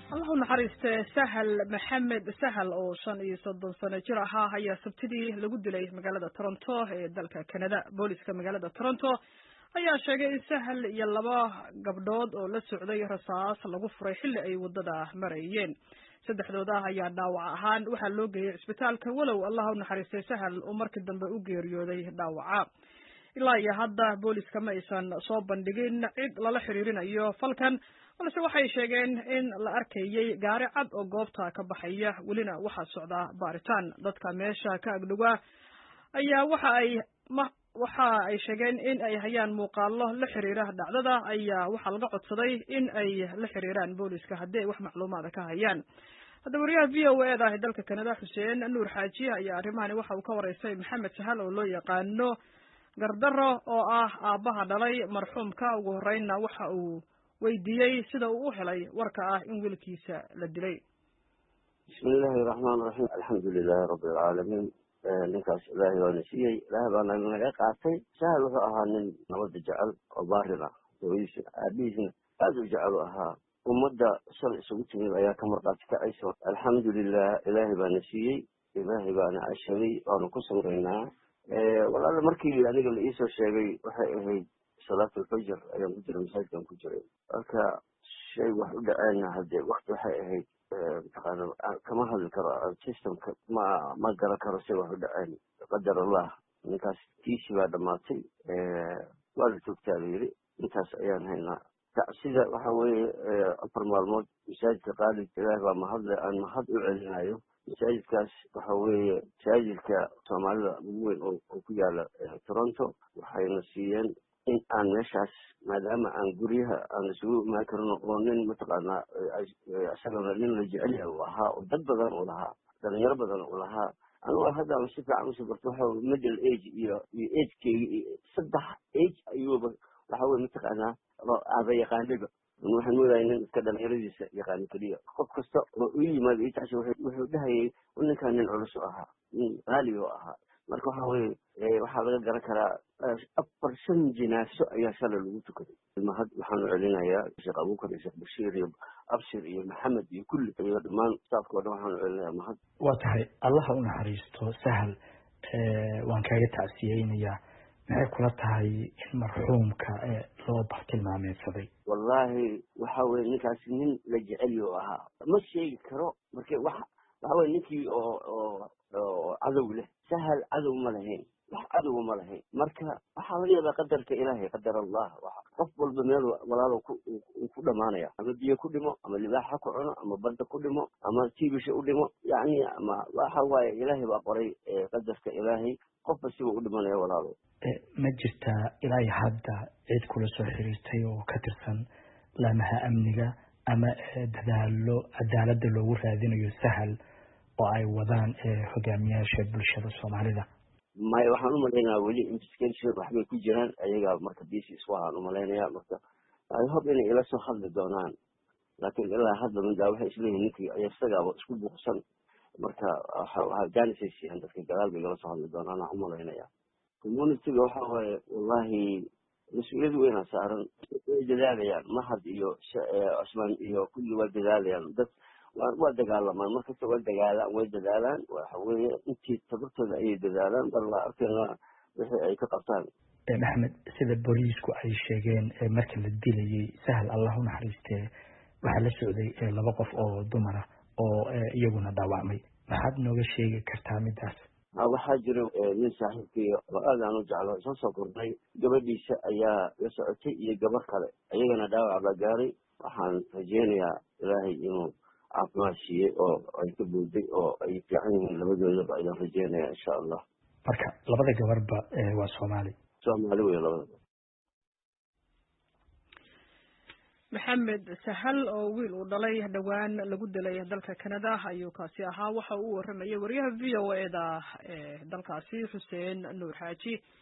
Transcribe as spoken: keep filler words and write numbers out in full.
الله naxariiste sahal maxamed sahal oo shan iyo soddon sano jir ahaa ayaa sabtidii lagu dilay magaalada Toronto ee dalka Canada. Booliska magaalada Toronto ayaa sheegay in sahal iyo laba gabdhood oo la socday rasaas lagu furay xilli ay wadada marayeen. saddexdooda ayaa dhaawac ahaan waxaa loo geeyay isbitaalka walow Allah naxariiste sahal oo markii dambe u geeriyooday dhaawaca. ilaa iyo hadda booliska ma aysan soo bandhigin cid lala xiriirinayo falkan, balse waxay sheegeen in la arkayay gaari cad oo goobta ka baxaya, welina waxaa socda baaritaan. Dadka meesha ka agdhowa ayaa waxa ay waxa ay sheegeen in ay hayaan muuqaallo la xiriira dhacdada, ayaa waxaa laga codsaday in ay la xiriiraan booliska haddii ay wax macluumaad ka hayaan. hadda wariyaha V O A da ee dalka Canada Xuseen Nuur Xaaji ayaa arrimahani waxa uu ka wareysay Maxamed Sahal oo loo yaqaano Gardaro oo ah aabaha dhalay marxuumka. ugu horreynna waxa uu weydiiyey sida uu u helay warka ah in wiilkiisa la dilay. bismillaahi raxmaani raxiim alxamdulilaahi rabbil caalamiin. ninkaas ilaahay waa nasiyey, ilaahay baa naga qaatay. sahal wuxuu ahaa nin nabadda jecel oo baarin ah, hooyadiisna aabihiisna aada u jecel u ahaa. ummadda shalay isugu timid ayaa ka marqaati kacaysa. alxamdulilah, ilaahay baa nasiyey, ilaahay baana cashaday, waanu ku samraynaa. walaala markii aniga la iisoo sheegay waxay ahayd salaatulfajr ayaan ku jiray, masaajidkaan ku jiray. marka shay wax u dhaceena haddee wakti waxay ahayd mataqaana kama hadli karo, systemka ma ma garan karo shay wax u dhaceen. qadar allah, ninkaas tiisi baa dhamaatay, waa la joogtaa la yidhi. intaas ayaan haynaa. sida waxa weeye afar maalmood masaajidka qaalid ilaah baa mahadle, aan mahad u celinayo. masaajidkaas waxa weeye masaajidka soomaalida ugu weyn oo ku yaala Toronto. waxayna siiyeen in aan meeshaas, maadaama aan guryaha aan isugu imaan karno, oo nin mataqaanaa isagana nin la jecel yahay uu ahaa, oo dad badan uu lahaa, dhalinyaro badan uu lahaa. anigu hadda si fiican usoo barto waxa middle age iyo iyo agekeyga saddex age ayuuba waxa weye mataqaanaa aaba yaqaaniba. waxaan moodahay nin iska dhalinyaradiisa yaqaani keliya. qof kasta oo u yimaado itaas wuxuu dhahayay ninkaan nin culus u ahaa, nin qaali oo ahaa. marka waxa weye waxaa laga garan karaa afar shan jinaaso ayaa shalay lagu tukaday. mahad waxaan u celinayaa sheekh abuukar iyo sheekh bashiir iyo abshir iyo maxamed iyo kulli iyo dhammaan staafka oo dhan waxaan u celinayaa mahad. waa tahay, allaha u naxariisto sahal. waan kaaga tacsiyeynayaa. maxay kula tahay in marxuumka loo bartilmaameedsaday? wallahi waxa weye ninkaas nin la jecel oo ahaa, ma sheegi karo. marka waxa waxa weye ninkii oo oo oo cadow leh. sahal cadow ma lahayn, wax cadow ma lahayn. marka waxaa laga yaabaa qadarka ilaahay, qadar allah. qof walba meel walaalo ku ku dhamaanaya, ama biyo ku dhimo, ama libaaxa ku cuno, ama badda ku dhimo, ama tiibisha u dhimo. yacni ama waxa waaye ilaahay baa qoray qadarka ilaahay, qofba siba u dhimanaya walaalo. ma jirtaa ilaa iyo hadda cid kula soo xiriirtay oo ka tirsan laamaha amniga ama dadaalo cadaaladda loogu raadinayo sahal oo ay wadaan hogaamiyaasha bulshada Soomaalida? maya, waxaan u malaynayaa weli investigation waxbay ku jiraan ayaga. marka bisi waxaan u malaynayaa, marka I hope inay ila soo hadli doonaan. laakiin ilaa hadda midaa waxay isleeyihiin ninkii isagaaba isku buuqsan. marka waxaa jaanisay siiyaan dadka gadaal bay igala soo hadli doonaan aan u malaynayaa. communityga waxa waaye wallahi mas-uuliyad weynaa saaran. way dadaalayaan, mahad iyo cusmaan iyo kulli waa dadaalayaan. dad waa dagaalamaan, markasta waa dagaalaan, way dadaalaan. waxa weeye intii tabartooda ayay dadaalaan. balla arkayna wixii ay ka qabtaan. maxamed, sida booliisku ay sheegeen marka la dilayay sahal, allah u naxariistee, waxaa la socday laba qof oo dumara oo iyaguna dhaawacmay. maxaad nooga sheegi kartaa midaas? waxaa jira nin saaxiibkii oo aad aan u jeclo soo soo kordhay, gabadhiisa ayaa la socotay iyo gabar kale, ayagana dhaawac baa gaaray. waxaan rajeynayaa ilaahay inuu caafimaad siiyey oo ay ka buuday oo ay fiican yihiin labadoodaba, ayaan rajeynayaa insha allah. marka labada gabarba waa Soomaali? Soomaali wey labadaba. maxamed sahal oo wiil uu dhalay dhawaan lagu dilay dalka Canada ayuu kaasi ahaa. waxa uu waramayay wariyaha V O A da ee dalkaasi Xuseen Nuur Xaaji.